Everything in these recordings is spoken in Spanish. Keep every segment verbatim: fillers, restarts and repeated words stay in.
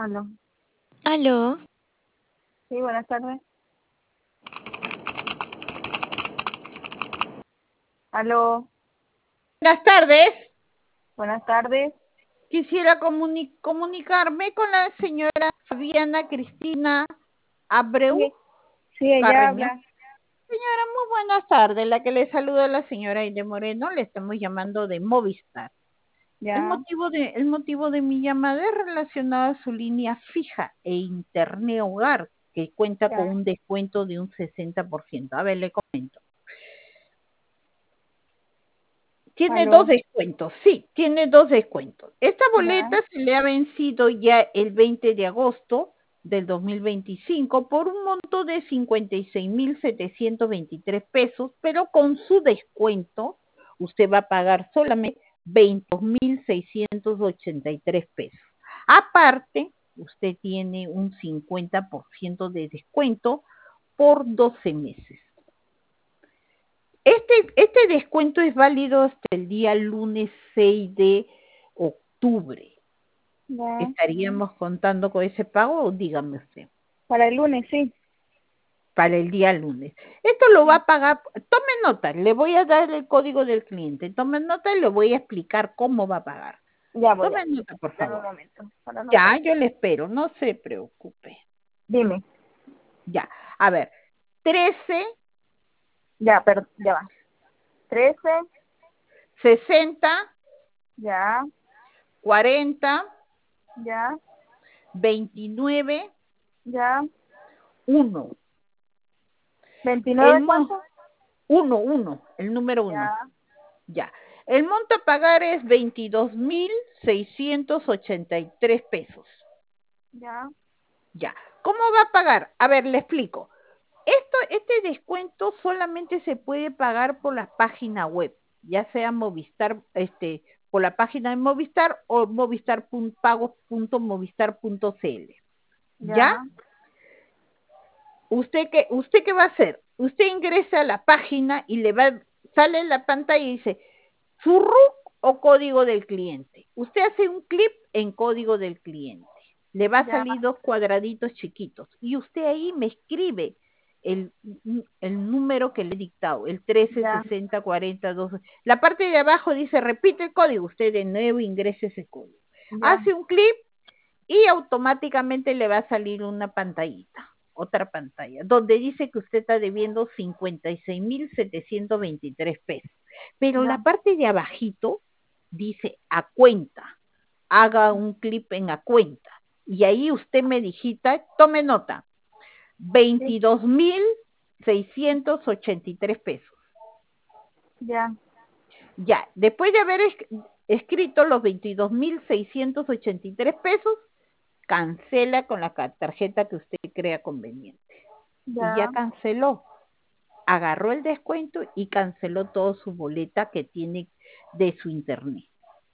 Aló. Aló. Sí, buenas tardes. Aló. Buenas tardes. Buenas tardes. Quisiera comuni comunicarme con la señora Fabiana Cristina Abreu. Sí, sí ella Carreño. habla. Señora, muy buenas tardes. La que le saluda la señora Aide Moreno. Le estamos llamando de Movistar. Ya. El motivo de, el motivo de mi llamada es relacionado a su línea fija e internet hogar, que cuenta Ya. con un descuento de un sesenta por ciento. A ver, le comento. Tiene Aló. dos descuentos, sí, tiene dos descuentos. Esta boleta Ya. se le ha vencido ya el veinte de agosto del dos mil veinticinco por un monto de cincuenta y seis mil setecientos veintitrés pesos, pero con su descuento usted va a pagar solamente veintidós mil seiscientos ochenta y tres pesos. Aparte, usted tiene un cincuenta por ciento de descuento por doce meses. Este, este descuento es válido hasta el día lunes seis de octubre. Ya. ¿Estaríamos contando con ese pago o dígame usted? Para el lunes, sí. Para el día lunes. Esto lo va a pagar, tome nota, le voy a dar el código del cliente, tome nota y le voy a explicar cómo va a pagar. Ya voy. Tome nota, por Dame favor. un momento. Para Ya, anotar. yo le espero, no se preocupe. Dime. Ya, a ver, trece. Ya, pero ya va. trece. sesenta. Ya. cuarenta. Ya. veintinueve. Ya. uno. ¿veintinueve El mo cuánto? uno, uno, el número uno. Ya. Ya. El monto a pagar es veintidós mil seiscientos ochenta y tres pesos. Ya. Ya. ¿Cómo va a pagar? A ver, le explico. Esto, este descuento solamente se puede pagar por la página web, ya sea Movistar, este, por la página de Movistar o movistar pagos punto movistar punto cl. Ya. ¿Ya? ¿Usted qué, usted qué va a hacer? Usted ingresa a la página y le va, sale en la pantalla y dice, su R U C o código del cliente. Usted hace un clip en código del cliente. Le va a Ya. salir dos cuadraditos chiquitos. Y usted ahí me escribe el, el número que le he dictado, el trece, Ya. sesenta, cuarenta, doce. La parte de abajo dice, repite el código. Usted de nuevo ingrese ese código. Ya. Hace un clip y automáticamente le va a salir una pantallita, otra pantalla, donde dice que usted está debiendo cincuenta y seis mil setecientos veintitrés pesos. Pero Ya. la parte de abajito dice a cuenta, haga un clip en a cuenta, y ahí usted me digita, tome nota, veintidós mil seiscientos ochenta y tres pesos. Ya. Ya, después de haber es escrito los veintidós mil seiscientos ochenta y tres pesos, cancela con la tarjeta que usted crea conveniente. Ya. Y ya canceló. Agarró el descuento y canceló toda su boleta que tiene de su internet.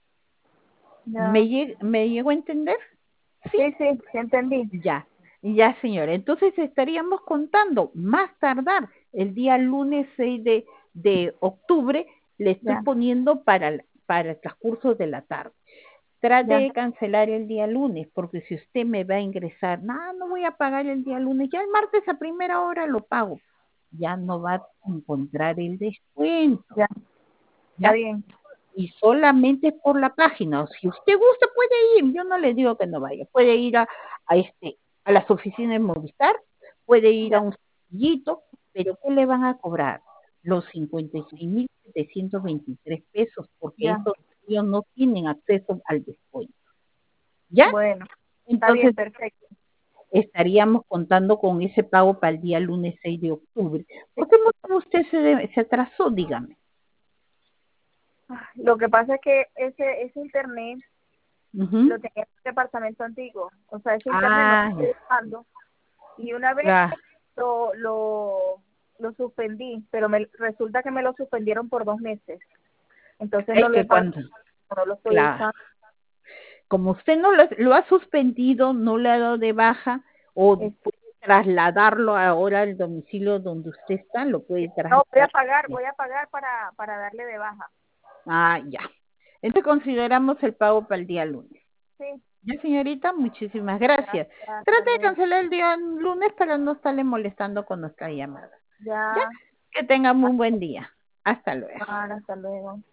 Ya. ¿Me, lleg ¿Me llegó a entender? Sí, sí, sí, sí entendí. Ya, ya señora. Entonces estaríamos contando, más tardar, el día lunes seis de, de octubre, le estoy Ya. poniendo para, para el transcurso de la tarde. Trate Ya. de cancelar el día lunes, porque si usted me va a ingresar, no, no voy a pagar el día lunes, ya el martes a primera hora lo pago. Ya no va a encontrar el descuento. Ya. ¿Ya? Está bien. Y solamente por la página. O si usted gusta, puede ir. Yo no le digo que no vaya. Puede ir a, a este, a las oficinas de Movistar, puede ir Ya. a un sillito, pero ¿qué le van a cobrar? Los cincuenta y seis mil setecientos veintitrés pesos, porque Ya. esos ellos no tienen acceso al descuento. ¿Ya? Bueno, está bien, Entonces, perfecto. estaríamos contando con ese pago para el día lunes seis de octubre. ¿Por qué motivo usted se, debe, se atrasó, dígame? Lo que pasa es que ese ese internet Uh-huh. lo tenía en el departamento antiguo. O sea, ese internet no Ah, lo estoy usando. Y una vez claro. lo, lo, lo suspendí, pero me resulta que me lo suspendieron por dos meses. Entonces Es no lo he que pagado, cuando, no lo estoy claro, usando. como usted no lo, lo ha suspendido, no le ha dado de baja, o Es- puede trasladarlo ahora al domicilio donde usted está, lo puede No, voy a trasladar. pagar, voy a pagar para, para darle de baja. Ah, ya. Entonces consideramos el pago para el día lunes. Sí. Ya, señorita, muchísimas gracias. Gracias, hasta Trate de luego. cancelar el día lunes para no estarle molestando con nuestra llamada. ¿Ya? Ya, Que tengan un buen día. Hasta luego. hasta luego.